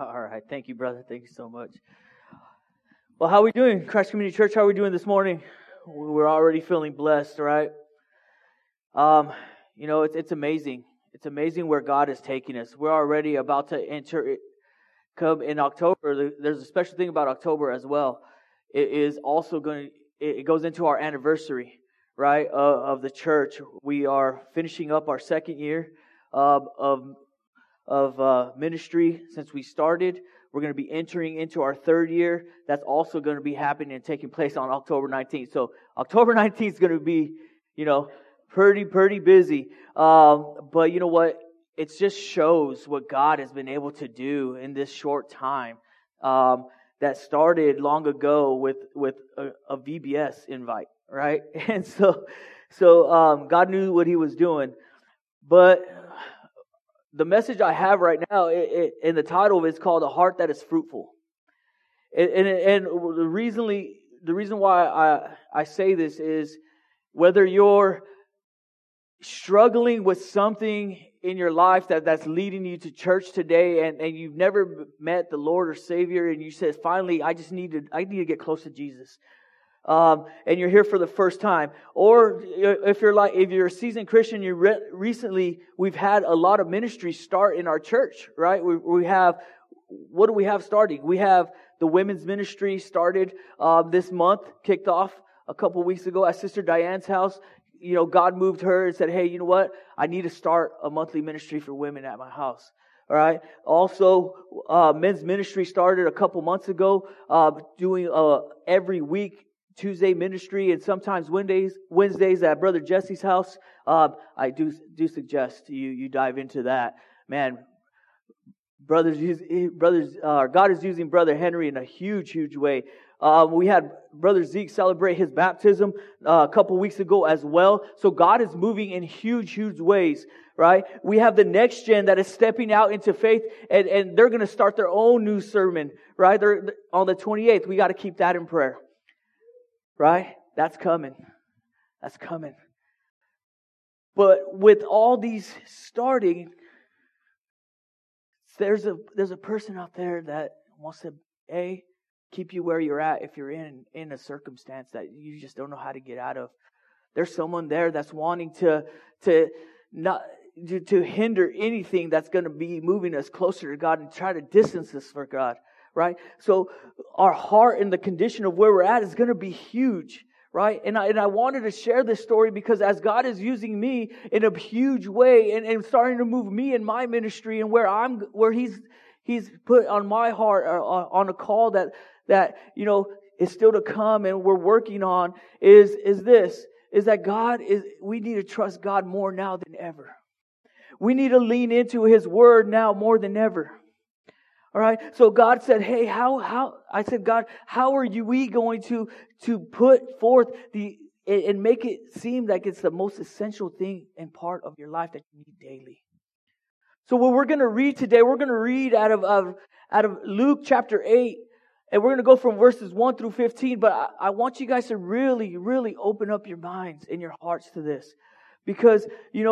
All right. Thank you, brother. Thank you so much. Well, how are we doing? Christ Community Church, how are we doing this morning? We're already feeling blessed, right? It's amazing. It's amazing where God is taking us. We're already about to come in October. There's a special thing about October as well. It is also it goes into our anniversary, right, of the church. We are finishing up our second year of ministry since we started. We're going to be entering into our third year. That's also going to be happening and taking place on October 19th. So October 19th is going to be, pretty busy. But you know what? It just shows what God has been able to do in this short time. That started long ago with a VBS invite, right? And so God knew what He was doing. But the message I have right now, in the title is called "A Heart That Is Fruitful," and the reason why I say this is whether you're struggling with something in your life that's leading you to church today, and you've never met the Lord or Savior, and you said, "Finally, I need to get close to Jesus." And you're here for the first time, or if you're a seasoned Christian, recently we've had a lot of ministries start in our church, right? We have, what do we have starting? We have the women's ministry started this month, kicked off a couple weeks ago at Sister Diane's house. God moved her and said, "Hey, you know what? I need to start a monthly ministry for women at my house." All right. Also, men's ministry started a couple months ago, doing every week Tuesday ministry, and sometimes Wednesdays at Brother Jesse's house. I do suggest you dive into that. Man, God is using Brother Henry in a huge way. We had Brother Zeke celebrate his baptism a couple weeks ago as well. So God is moving in huge ways, right? We have the next gen that is stepping out into faith, and they're going to start their own new sermon, right? They're on the 28th. We got to keep that in prayer. Right? That's coming. But with all these starting, there's a person out there that wants to keep you where you're at if you're in a circumstance that you just don't know how to get out of. There's someone there that's wanting to hinder anything that's going to be moving us closer to God and try to distance us from God. Right? So our heart and the condition of where we're at is going to be huge, right? And I wanted to share this story because as God is using me in a huge way and starting to move me in my ministry and where He's put on my heart on a call that is still to come and we're working on is that we need to trust God more now than ever. We need to lean into His Word now more than ever. All right. So God said, "Hey, I said, God, how are we going to put forth and make it seem like it's the most essential thing and part of your life that you need daily?" So what we're going to read today, we're going to read out of Luke chapter 8, and we're going to go from verses 1 through 15. But I want you guys to really, really open up your minds and your hearts to this, because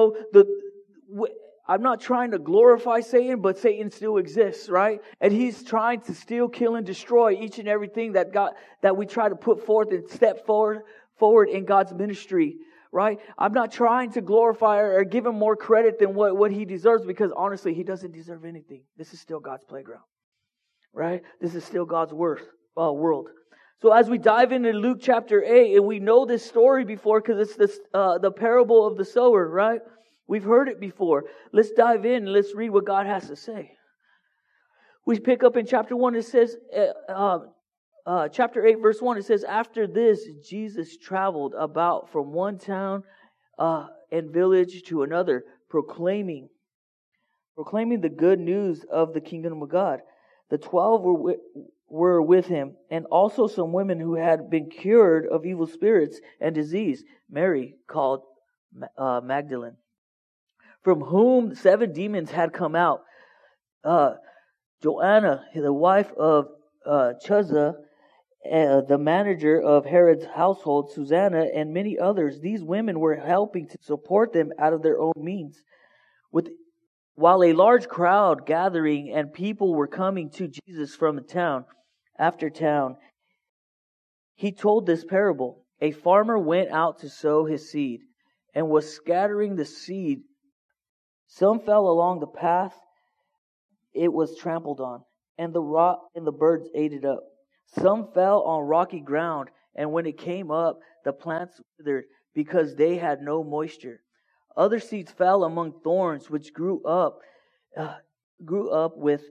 I'm not trying to glorify Satan, but Satan still exists, right? And he's trying to steal, kill, and destroy each and everything that we try to put forth and step forward in God's ministry, right? I'm not trying to glorify or give him more credit than what he deserves, because honestly, he doesn't deserve anything. This is still God's playground, right? This is still God's world. So as we dive into Luke chapter 8, and we know this story before because it's the parable of the sower, right? We've heard it before. Let's dive in and let's read what God has to say. We pick up in chapter 1. It says, chapter 8, verse 1, it says, "After this, Jesus traveled about from one town and village to another, proclaiming the good news of the kingdom of God. The 12 were with him, and also some women who had been cured of evil spirits and disease, Mary called Magdalene, from whom 7 demons had come out, Joanna, the wife of Chuza, the manager of Herod's household, Susanna, and many others. These women were helping to support them out of their own means. While a large crowd gathering and people were coming to Jesus from town after town, he told this parable. A farmer went out to sow his seed and was scattering the seed. Some fell along the path, it was trampled on, and the birds ate it up. Some fell on rocky ground, and when it came up, the plants withered because they had no moisture. Other seeds fell among thorns, which grew up with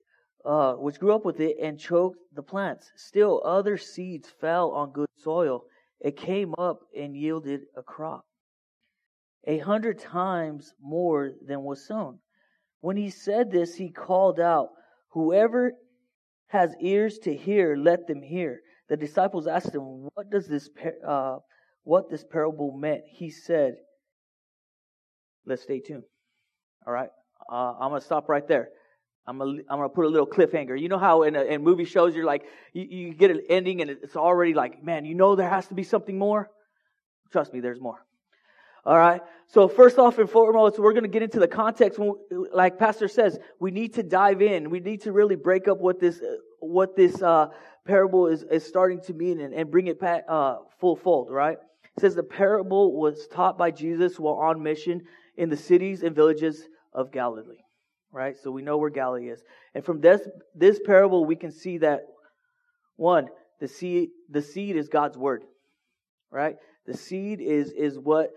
it and choked the plants. Still, other seeds fell on good soil. It came up and yielded a crop, 100 times more than was sown. When he said this, he called out, "Whoever has ears to hear, let them hear." The disciples asked him, what this parable meant. He said, let's stay tuned. All right, I'm gonna stop right there. I'm gonna put a little cliffhanger. You know how in movie shows you're like you get an ending and it's already like, man, you know there has to be something more. Trust me, there's more. All right. So first off and foremost, we're going to get into the context. Like Pastor says, we need to dive in. We need to really break up what this parable is starting to mean and bring it back full fold. Right. It says the parable was taught by Jesus while on mission in the cities and villages of Galilee. Right. So we know where Galilee is, and from this parable we can see that one, the seed is God's word. Right. The seed is what.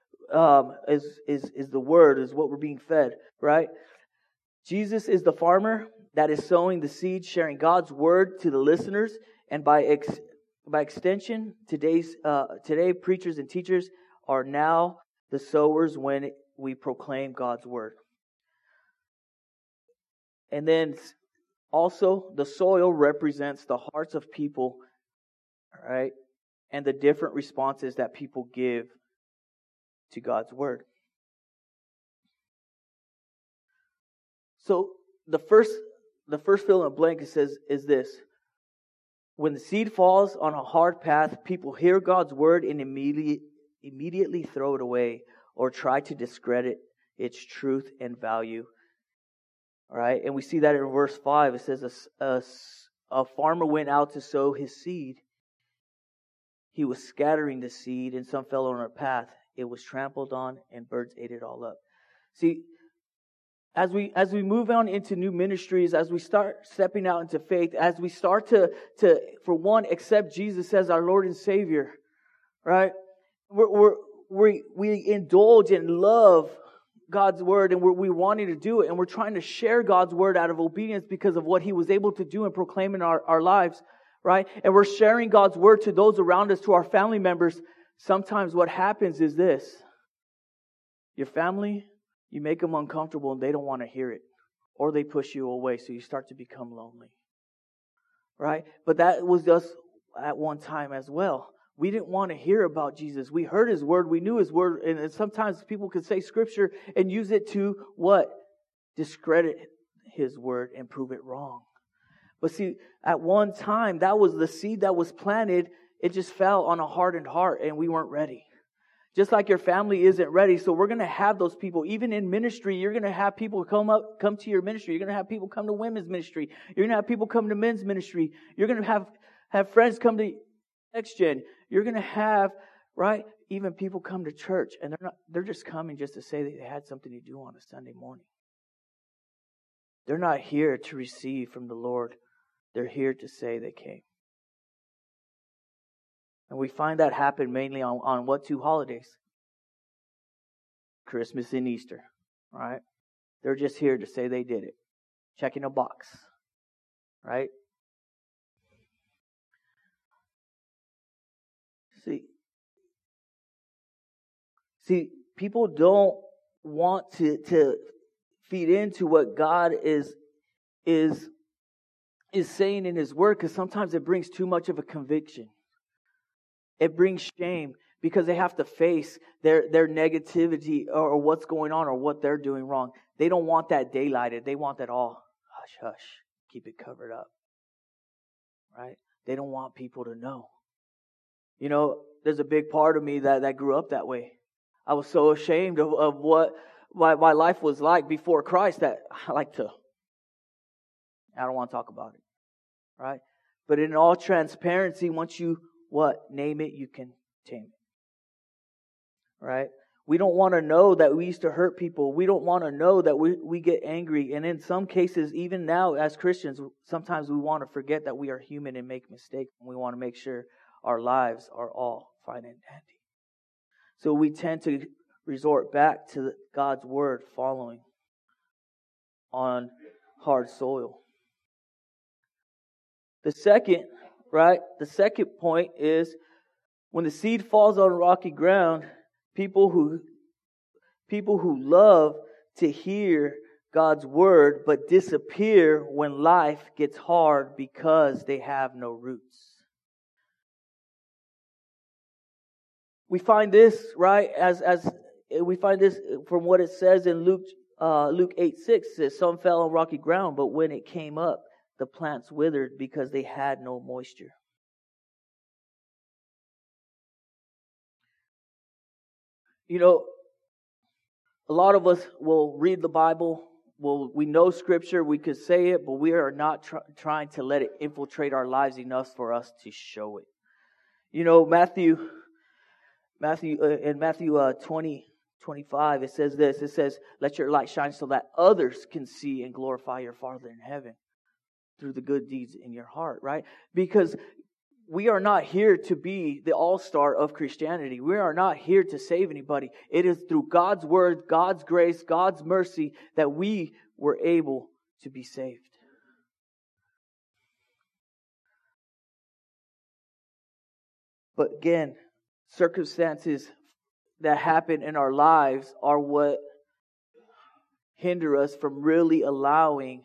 Is the word, is what we're being fed, right? Jesus is the farmer that is sowing the seed, sharing God's word to the listeners, and by extension, today preachers and teachers are now the sowers when we proclaim God's word. And then also the soil represents the hearts of people, right? And the different responses that people give to God's word. So the first fill in the blank it says is this: when the seed falls on a hard path, people hear God's word and immediately throw it away or try to discredit its truth and value. All right, and we see that in verse 5. It says a farmer went out to sow his seed. He was scattering the seed, and some fell on a path. It was trampled on, and birds ate it all up. See, as we move on into new ministries, as we start stepping out into faith, as we start to for one, accept Jesus as our Lord and Savior, right? We indulge and love God's word, and we wanting to do it, and we're trying to share God's word out of obedience because of what He was able to do and proclaim in our lives, right? And we're sharing God's word to those around us, to our family members. Sometimes what happens is this: your family, you make them uncomfortable and they don't want to hear it, or they push you away, so you start to become lonely, right? But that was us at one time as well. We didn't want to hear about Jesus. We heard His word, we knew His word, and sometimes people could say Scripture and use it to what? Discredit His word and prove it wrong. But see, at one time, that was the seed that was planted. It just fell on a hardened heart, and we weren't ready. Just like your family isn't ready. So we're going to have those people. Even in ministry, you're going to have people come to your ministry. You're going to have people come to women's ministry. You're going to have people come to men's ministry. You're going to have friends come to Next Gen. You're going to have, right, even people come to church, and they're just coming just to say that they had something to do on a Sunday morning. They're not here to receive from the Lord. They're here to say they came. And we find that happen mainly on what two holidays? Christmas and Easter, right? They're just here to say they did it. Checking a box, right? See, people don't want to feed into what God is saying in His Word, because sometimes it brings too much of a conviction. It brings shame because they have to face their negativity or what's going on or what they're doing wrong. They don't want that daylighted. They want that all hush, hush, keep it covered up. Right? They don't want people to know. You know, there's a big part of me that grew up that way. I was so ashamed of what my life was like before Christ that I don't want to talk about it. Right? But in all transparency, once you name it, you can tame it. Right? We don't want to know that we used to hurt people. We don't want to know that we get angry. And in some cases, even now as Christians, sometimes we want to forget that we are human and make mistakes. And we want to make sure our lives are all fine and dandy. So we tend to resort back to God's Word following on hard soil. The second point is when the seed falls on rocky ground, people who love to hear God's Word but disappear when life gets hard because they have no roots. We find this, right, as we find this from what it says in Luke 8:6. It says, some fell on rocky ground, but when it came up, the plants withered because they had no moisture. You know, a lot of us will read the Bible. We know Scripture. We could say it, but we are not trying to let it infiltrate our lives enough for us to show it. You know, Matthew 20:25, it says this. It says, let your light shine so that others can see and glorify your Father in heaven through the good deeds in your heart, right? Because we are not here to be the all-star of Christianity. We are not here to save anybody. It is through God's Word, God's grace, God's mercy that we were able to be saved. But again, circumstances that happen in our lives are what hinder us from really allowing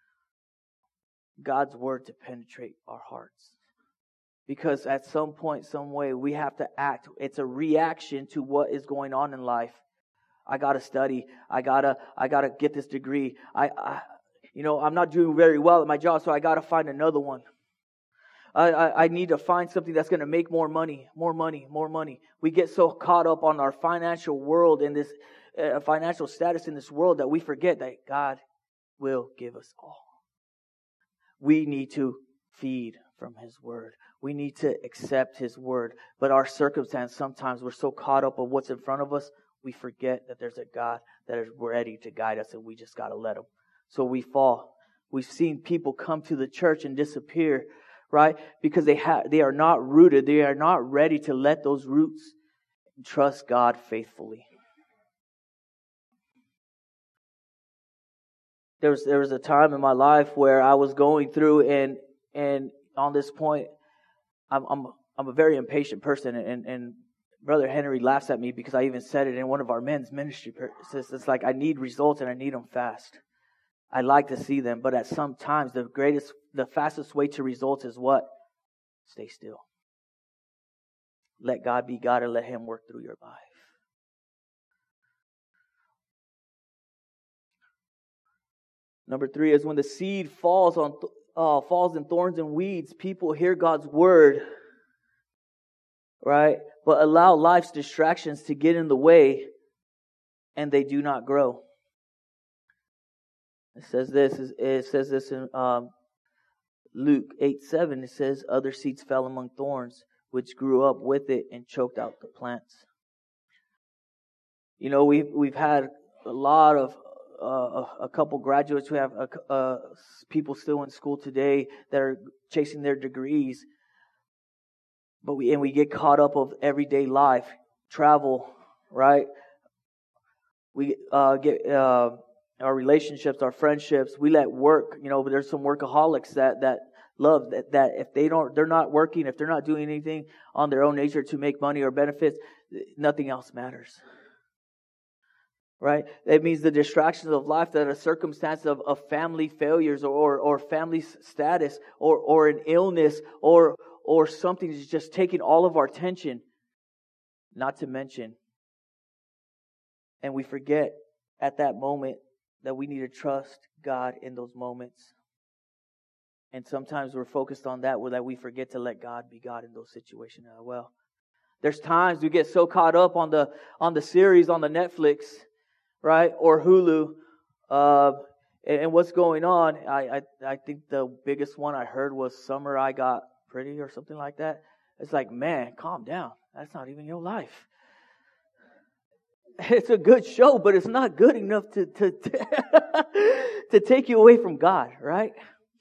God's Word to penetrate our hearts. Because at some point, some way, we have to act. It's a reaction to what is going on in life. I gotta study. I gotta get this degree. I'm not doing very well at my job, so I gotta find another one. I need to find something that's going to make more money. We get so caught up on our financial world and this financial status in this world that we forget that God will give us all. We need to feed from His Word. We need to accept His Word. But our circumstance, sometimes we're so caught up on what's in front of us, we forget that there's a God that is ready to guide us, and we just got to let Him. So we fall. We've seen people come to the church and disappear, right? Because they are not rooted. They are not ready to let those roots trust God faithfully. There was a time in my life where I was going through, and on this point, I'm a very impatient person, and Brother Henry laughs at me because I even said it in one of our men's ministry. It's like I need results and I need them fast. I like to see them, but at some times the fastest way to results is what? Stay still. Let God be God and let Him work through your life. Number 3 is when the seed falls in thorns and weeds, people hear God's Word, right? But allow life's distractions to get in the way, and they do not grow. It says this in Luke 8:7. It says, other seeds fell among thorns, which grew up with it and choked out the plants. You know, we've had a lot of a couple graduates. We have people still in school today that are chasing their degrees, but we get caught up of everyday life, travel, right? We get our relationships, our friendships. We let work. You know, there's some workaholics that love that if they're not working, if they're not doing anything on their own nature to make money or benefits, nothing else matters. Right? That means the distractions of life, that a circumstance of family failures or family status or an illness or something is just taking all of our attention, not to mention. And we forget at that moment that we need to trust God in those moments. And sometimes we're focused on that we forget to let God be God in those situations as well. There's times we get so caught up on the series on the Netflix, right? Or Hulu. And what's going on? I think the biggest one I heard was Summer I Got Pretty or something like that. It's like, man, calm down. That's not even your life. It's a good show, but it's not good enough to take you away from God, right?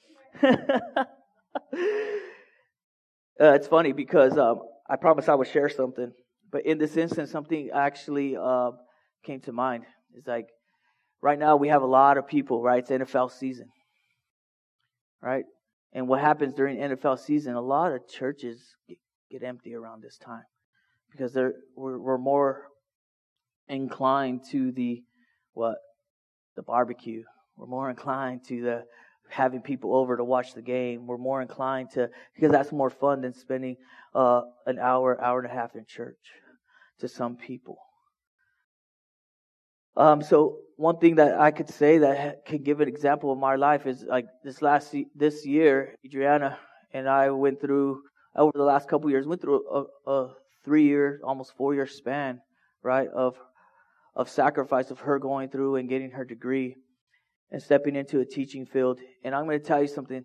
It's funny because I promised I would share something, but in this instance, something actually came to mind. It's like, right now we have a lot of people, right? It's NFL season, right? And what happens during NFL season, a lot of churches get empty around this time because we're more inclined to the barbecue. We're more inclined to the having people over to watch the game. We're more inclined to, because that's more fun than spending an hour and a half in church to some people. So one thing that I could say that could give an example of my life is like this year, Adriana and I went through, over the last couple of years, went through a 3-year, almost 4-year span, right, of sacrifice of her going through and getting her degree and stepping into a teaching field. And I'm going to tell you something.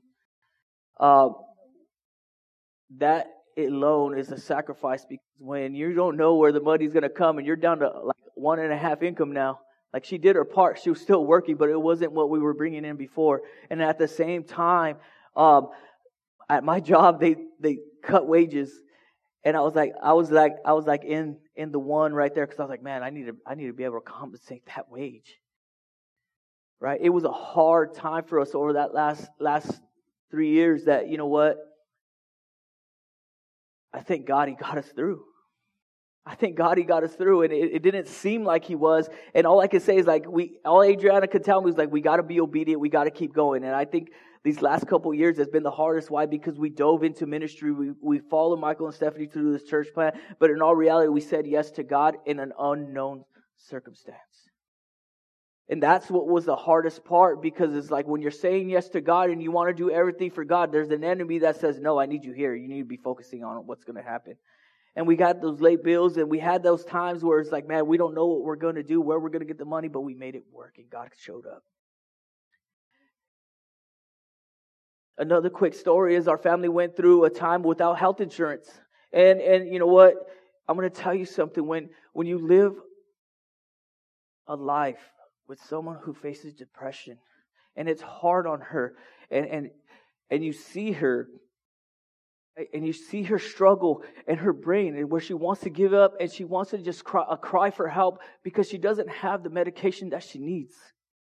That alone is a sacrifice, because when you don't know where the money's going to come and you're down to like 1.5 income now, like she did her part, she was still working, but it wasn't what we were bringing in before. And at the same time, at my job, they cut wages. And I was like in the one right there, because I was like, man, I need to be able to compensate that wage. Right? It was a hard time for us over that last 3 years. That, you know what? I thank God He got us through. I thank God He got us through, and it didn't seem like He was. And all I can say is like all Adriana could tell me was like, we got to be obedient. We got to keep going. And I think these last couple of years has been the hardest. Why? Because we dove into ministry. We followed Michael and Stephanie through this church plan. But in all reality, we said yes to God in an unknown circumstance. And that's what was the hardest part, because it's like when you're saying yes to God and you want to do everything for God, there's an enemy that says, no, I need you here. You need to be focusing on what's going to happen. And we got those late bills, and we had those times where it's like, man, we don't know what we're going to do, where we're going to get the money, but we made it work, and God showed up. Another quick story is our family went through a time without health insurance. And you know what? I'm going to tell you something. When you live a life with someone who faces depression, and it's hard on her, and you see her, and you see her struggle in her brain, and where she wants to give up, and she wants to just cry for help because she doesn't have the medication that she needs.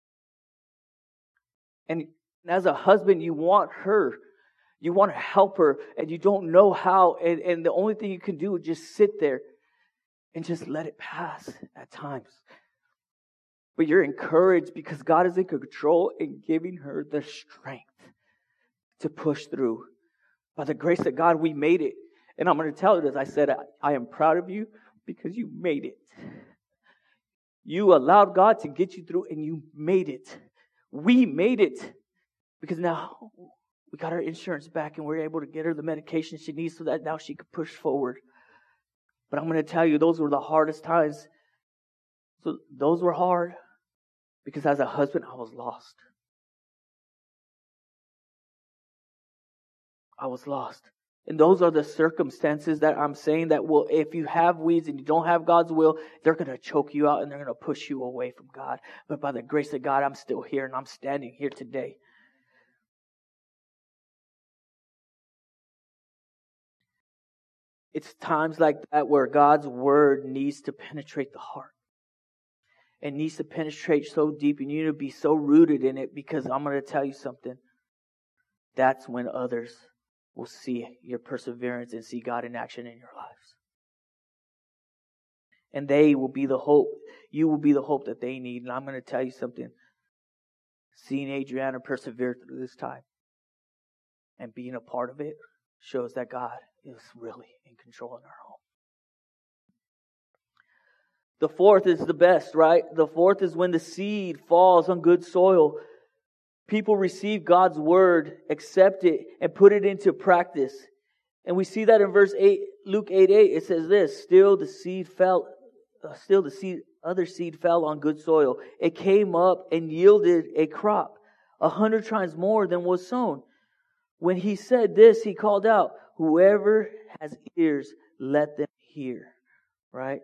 And as a husband, you want to help her, and you don't know how, and the only thing you can do is just sit there and just let it pass at times. But you're encouraged because God is in control and giving her the strength to push through. By the grace of God, we made it. And I'm going to tell you this. I said, I am proud of you because you made it. You allowed God to get you through, and you made it. We made it because now we got our insurance back, and we're able to get her the medication she needs so that now she can push forward. But I'm going to tell you, those were the hardest times. So those were hard because as a husband, I was lost. I was lost. And those are the circumstances that I'm saying that will, if you have weeds and you don't have God's will, they're going to choke you out and they're going to push you away from God. But by the grace of God, I'm still here and I'm standing here today. It's times like that where God's word needs to penetrate the heart. It needs to penetrate so deep, and you need to be so rooted in it, because I'm going to tell you something. That's when others will see your perseverance and see God in action in your lives. And they will be the hope. You will be the hope that they need. And I'm going to tell you something. Seeing Adriana persevere through this time and being a part of it shows that God is really in control in our home. The fourth is the best, right? The fourth is when the seed falls on good soil. People receive God's word, accept it, and put it into practice. And we see that in verse 8, Luke 8:8. It says this: Still the seed other seed fell on good soil. It came up and yielded a crop 100 times more than was sown. When he said this, he called out, whoever has ears, let them hear. Right?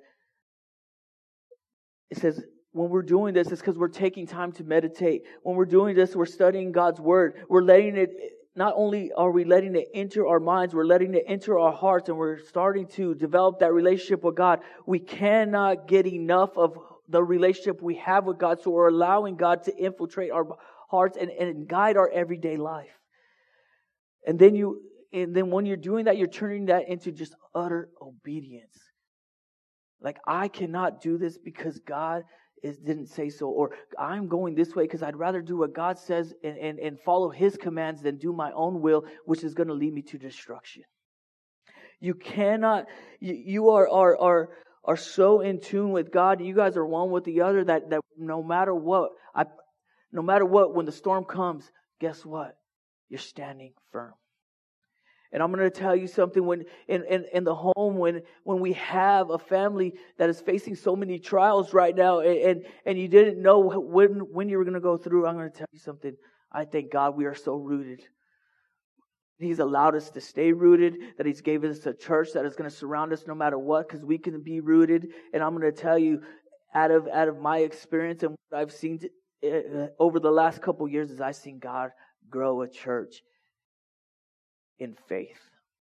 It says, when we're doing this, it's because we're taking time to meditate. When we're doing this, we're studying God's Word. We're letting it, not only are we letting it enter our minds, we're letting it enter our hearts, and we're starting to develop that relationship with God. We cannot get enough of the relationship we have with God, so we're allowing God to infiltrate our hearts and guide our everyday life. And then when you're doing that, you're turning that into just utter obedience. Like, I cannot do this because God didn't say so, or I'm going this way because I'd rather do what God says and follow His commands than do my own will, which is going to lead me to destruction. You cannot. You are so in tune with God. You guys are one with the other that no matter what, when the storm comes, guess what? You're standing firm. And I'm going to tell you something, when in the home, when we have a family that is facing so many trials right now, and you didn't know when you were going to go through, I'm going to tell you something. I thank God we are so rooted. He's allowed us to stay rooted, that He's given us a church that is going to surround us no matter what, because we can be rooted. And I'm going to tell you, out of my experience and what I've seen over the last couple of years, is I've seen God grow a church in faith.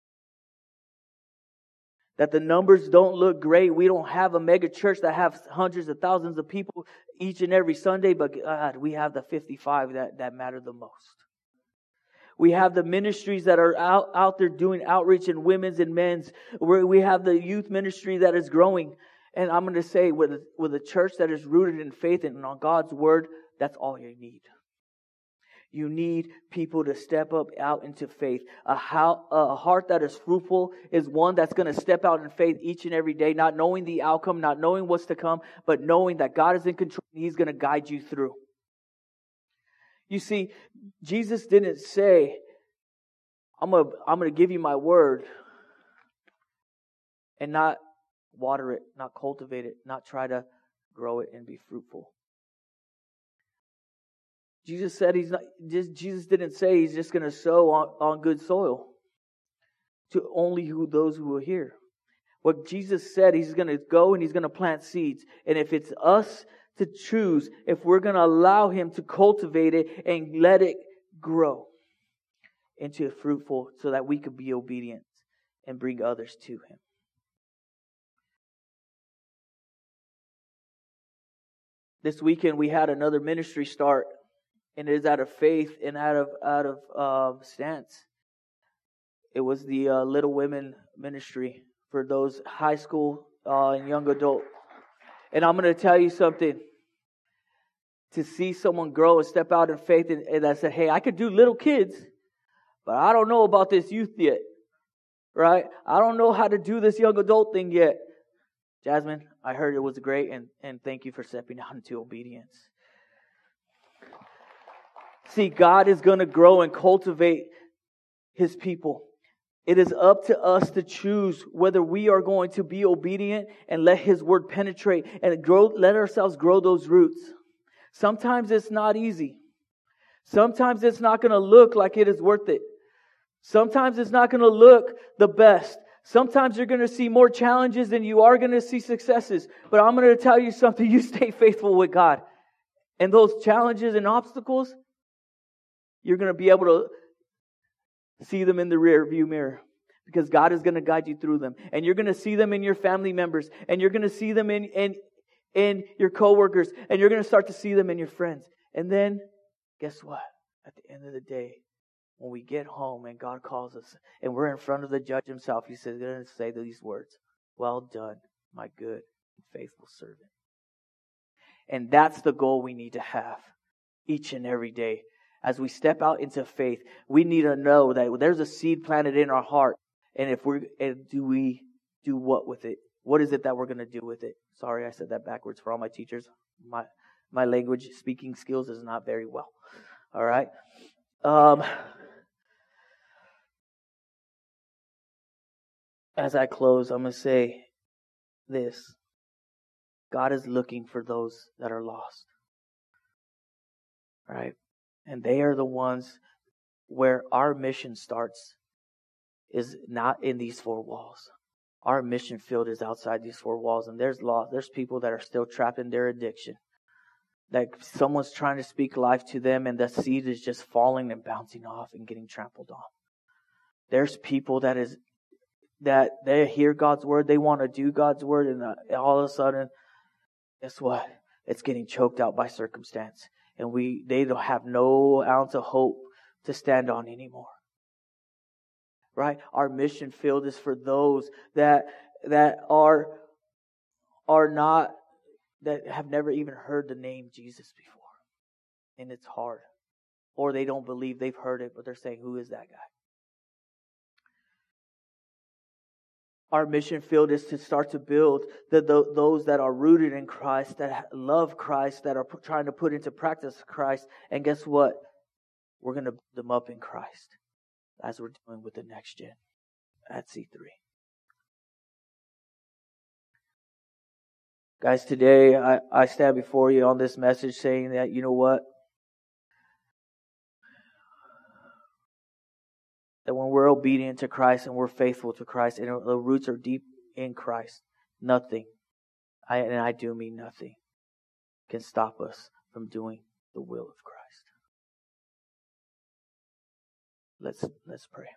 That the numbers don't look great. We don't have a mega church that has hundreds of thousands of people each and every Sunday, but God, we have the 55 that matter the most. We have the ministries that are out there doing outreach in women's and men's. We have the youth ministry that is growing. And I'm going to say, with a church that is rooted in faith and on God's Word, that's all you need. You need people to step up out into faith. A heart that is fruitful is one that's going to step out in faith each and every day, not knowing the outcome, not knowing what's to come, but knowing that God is in control and He's going to guide you through. You see, Jesus didn't say, I'm going to give you my word and not water it, not cultivate it, not try to grow it and be fruitful. Jesus said Jesus didn't say He's just going to sow on good soil to only those who will hear. What Jesus said, He's going to go and He's going to plant seeds. And if it's us to choose, if we're going to allow Him to cultivate it and let it grow into fruitful, so that we could be obedient and bring others to Him. This weekend we had another ministry start, and it is out of faith and out of stance. It was the Little Women ministry for those high school and young adult. And I'm going to tell you something. To see someone grow and step out in faith and I said, hey, I could do little kids, but I don't know about this youth yet. Right? I don't know how to do this young adult thing yet. Jasmine, I heard it was great, and thank you for stepping out into obedience. See, God is going to grow and cultivate His people. It is up to us to choose whether we are going to be obedient and let His word penetrate and let ourselves grow those roots. Sometimes it's not easy. Sometimes it's not going to look like it is worth it. Sometimes it's not going to look the best. Sometimes you're going to see more challenges than you are going to see successes. But I'm going to tell you something. You stay faithful with God. And those challenges and obstacles, you're going to be able to see them in the rear view mirror. Because God is going to guide you through them. And you're going to see them in your family members. And you're going to see them in your coworkers. And you're going to start to see them in your friends. And then, guess what? At the end of the day, when we get home and God calls us and we're in front of the judge Himself, He's going to say these words, well done, my good and faithful servant. And that's the goal we need to have each and every day. As we step out into faith, we need to know that there's a seed planted in our heart. And do we do what with it? What is it that we're going to do with it? Sorry, I said that backwards for all my teachers. My language speaking skills is not very well. All right. As I close, I'm going to say this. God is looking for those that are lost. Right? And they are the ones where our mission starts, is not in these four walls. Our mission field is outside these four walls, and there's people that are still trapped in their addiction. That someone's trying to speak life to them, and the seed is just falling and bouncing off and getting trampled on. There's people that they hear God's word, they want to do God's word, and all of a sudden, guess what? It's getting choked out by circumstance, and they don't have no ounce of hope to stand on anymore. Right? Our mission field is for those that are not, that have never even heard the name Jesus before. And it's hard. Or they don't believe they've heard it, but they're saying, who is that guy? Our mission field is to start to build those that are rooted in Christ, that love Christ, that are trying to put into practice Christ. And guess what? We're going to build them up in Christ, as we're doing with the next gen at C3. Guys, today I stand before you on this message saying that, you know what? That when we're obedient to Christ and we're faithful to Christ and the roots are deep in Christ, nothing, and I do mean nothing, can stop us from doing the will of Christ. Let's pray.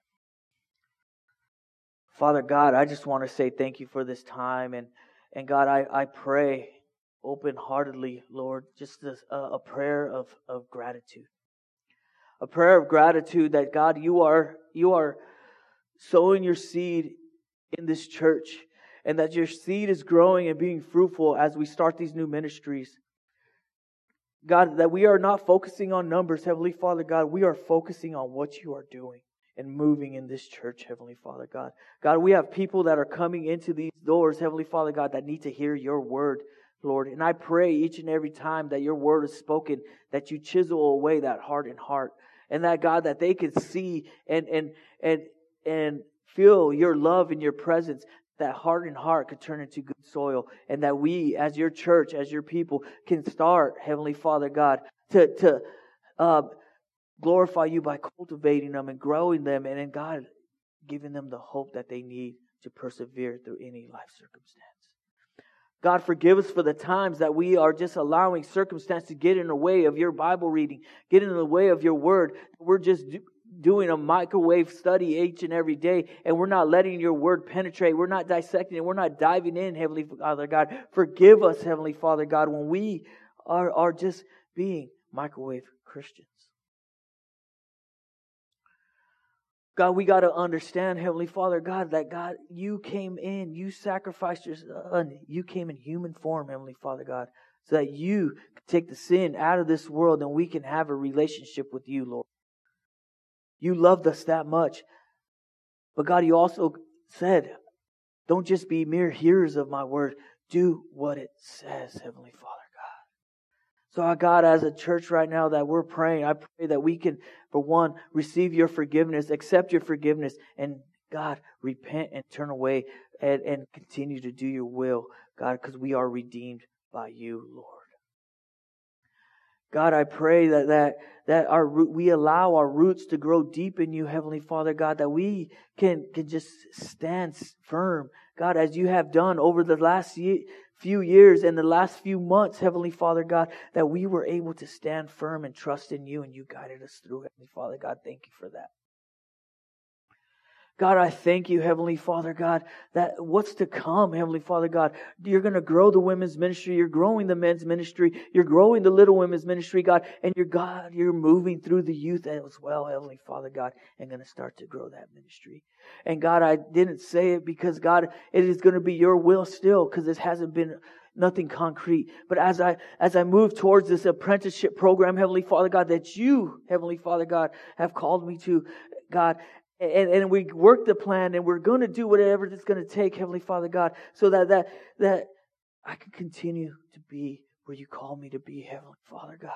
Father God, I just want to say thank you for this time. And God, I pray open-heartedly, Lord, just a prayer of gratitude. A prayer of gratitude that, God, you are sowing your seed in this church. And that your seed is growing and being fruitful as we start these new ministries. God, that we are not focusing on numbers, Heavenly Father God. We are focusing on what you are doing and moving in this church, Heavenly Father God. God, we have people that are coming into these doors, Heavenly Father God, that need to hear your word, Lord. And I pray each and every time that your word is spoken, that you chisel away that hardened heart. And that, God, that they can see and feel your love and your presence. That hardened heart could turn into good soil, and that we, as your church, as your people, can start, Heavenly Father God, to glorify you by cultivating them and growing them, and then, God, giving them the hope that they need to persevere through any life circumstance. God, forgive us for the times that we are just allowing circumstance to get in the way of your Bible reading, get in the way of your word. We're just doing a microwave study each and every day, and we're not letting your word penetrate. We're not dissecting it. We're not diving in, Heavenly Father God. Forgive us, Heavenly Father God, when we are just being microwave Christians. God, we got to understand, Heavenly Father God, that God, you came in, you sacrificed your Son, you came in human form, Heavenly Father God, so that you could take the sin out of this world and we can have a relationship with you, Lord. You loved us that much. But God, you also said, don't just be mere hearers of my word. Do what it says, Heavenly Father God. So God, as a church right now that we're praying, I pray that we can, for one, receive your forgiveness, accept your forgiveness, and God, repent and turn away and continue to do your will, God, because we are redeemed by you, Lord. God, I pray that we allow our roots to grow deep in you, Heavenly Father God, that we can just stand firm, God, as you have done over the last few years and the last few months, Heavenly Father God, that we were able to stand firm and trust in you, and you guided us through, Heavenly Father God. Thank you for that. God, I thank you, Heavenly Father God, that what's to come, Heavenly Father God, you're going to grow the women's ministry, you're growing the men's ministry, you're growing the little women's ministry, God, and you're moving through the youth as well, Heavenly Father God, and going to start to grow that ministry. And God, I didn't say it because, God, it is going to be your will still, because it hasn't been nothing concrete. But as I move towards this apprenticeship program, Heavenly Father God, that you, Heavenly Father God, have called me to, God, and we work the plan, and we're going to do whatever it's going to take, Heavenly Father God, so that I can continue to be where you call me to be, Heavenly Father God.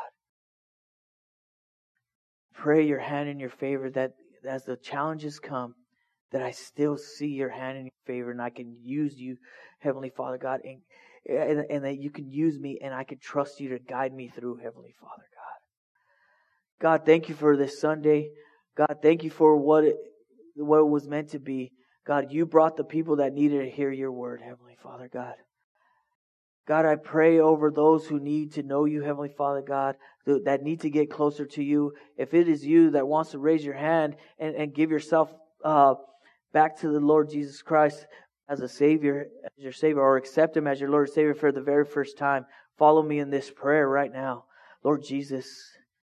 Pray your hand in your favor, that as the challenges come, that I still see your hand in your favor, and I can use you, Heavenly Father God, and that you can use me and I can trust you to guide me through, Heavenly Father God. God, thank you for this Sunday. God, thank you for what it was meant to be. God, you brought the people that needed to hear your word, Heavenly Father God. God, I pray over those who need to know you, Heavenly Father God, that need to get closer to you. If it is you that wants to raise your hand and give yourself back to the Lord Jesus Christ as a Savior, as your Savior, or accept Him as your Lord and Savior for the very first time, follow me in this prayer right now. Lord Jesus,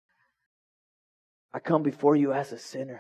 I come before you as a sinner.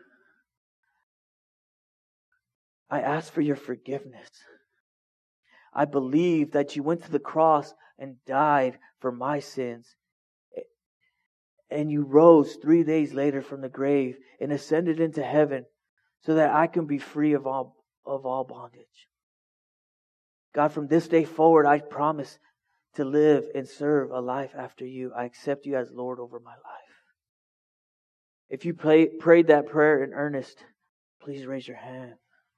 I ask for your forgiveness. I believe that you went to the cross and died for my sins. And you rose 3 days later from the grave and ascended into heaven so that I can be free of all bondage. God, from this day forward, I promise to live and serve a life after you. I accept you as Lord over my life. If you prayed that prayer in earnest, please raise your hand.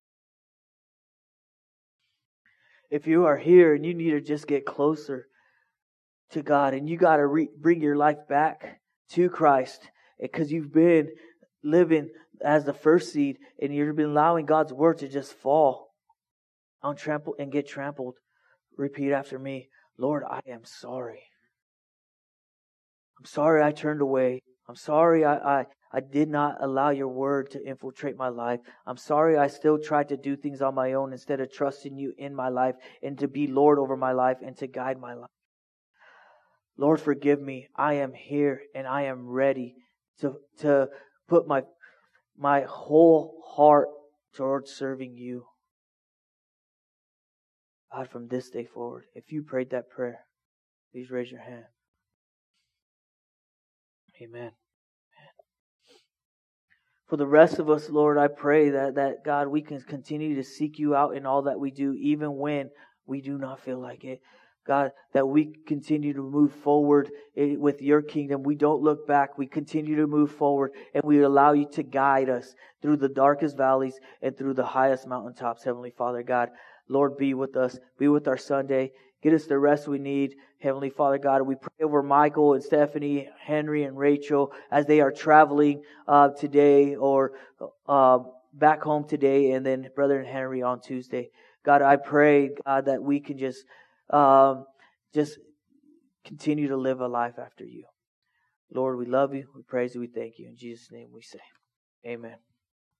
If you are here and you need to just get closer to God and you got to bring your life back to Christ because you've been living as the first seed and you've been allowing God's word to just fall on trample and get trampled, repeat after me. Lord, I am sorry. I'm sorry I turned away. I'm sorry I did not allow your word to infiltrate my life. I'm sorry I still tried to do things on my own instead of trusting you in my life and to be Lord over my life and to guide my life. Lord, forgive me. I am here and I am ready to put my whole heart towards serving you. God, from this day forward, if you prayed that prayer, please raise your hand. Amen. For the rest of us, Lord, I pray that God, we can continue to seek you out in all that we do, even when we do not feel like it. God, that we continue to move forward with your kingdom. We don't look back. We continue to move forward and we allow you to guide us through the darkest valleys and through the highest mountaintops, Heavenly Father God. Lord, be with us. Be with our Sunday. Get us the rest we need, Heavenly Father God. We pray over Michael and Stephanie, Henry and Rachel as they are traveling today or back home today, and then Brother and Henry on Tuesday. God, I pray, God, that we can just continue to live a life after you. Lord, we love you. We praise you. We thank you. In Jesus' name we say, amen.